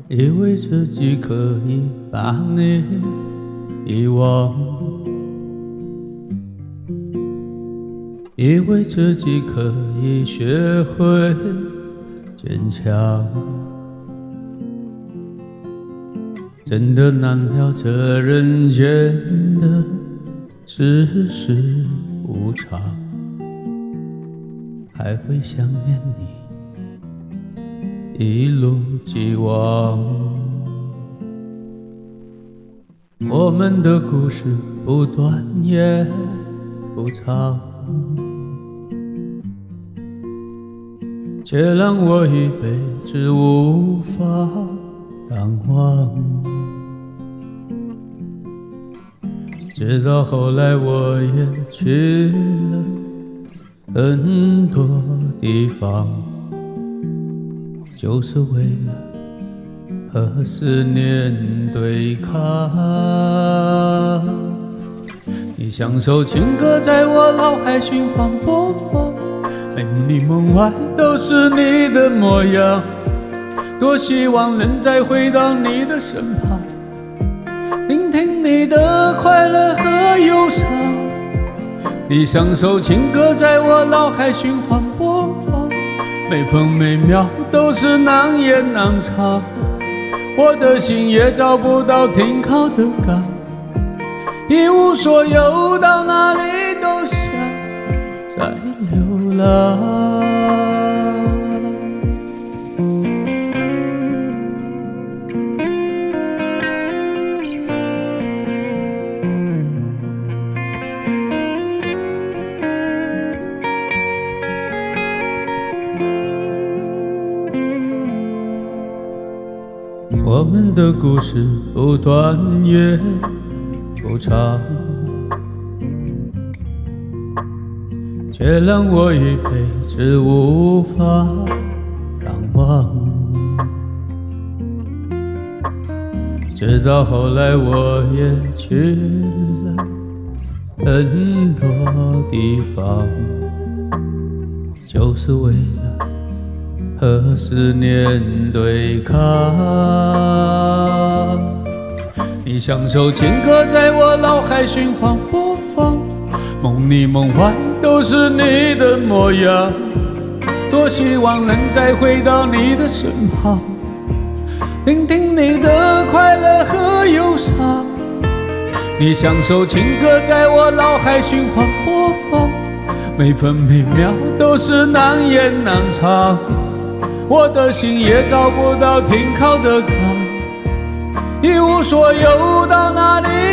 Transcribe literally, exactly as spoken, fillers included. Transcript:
以为自己可以把你遗忘，以为自己可以学会坚强，真的难料这人间的世事无常，还会想念你一如既往。我们的故事不短也不长，却让我一辈子无法淡忘。直到后来我也去了很多地方，就是为了和思念对抗。你像首情歌在我脑海循环播放，梦里梦外都是你的模样，多希望能再回到你的身旁，聆听你的快乐和忧伤。你像首情歌在我脑海循环播放，每分每秒都是难言难唱，我的心也找不到停靠的港，一无所有，到哪里都想再流浪。我们的故事不短也不长，却让我一辈子无法淡忘。直到后来我也去了很多地方，就是为了和思念对抗。你像首情歌在我脑海循环播放，梦里梦外都是你的模样，多希望能再回到你的身旁，聆听你的快乐和忧伤。你像首情歌在我脑海循环播放，每分每秒都是难言难唱，我的心也找不到停靠的港，一无所有，到哪里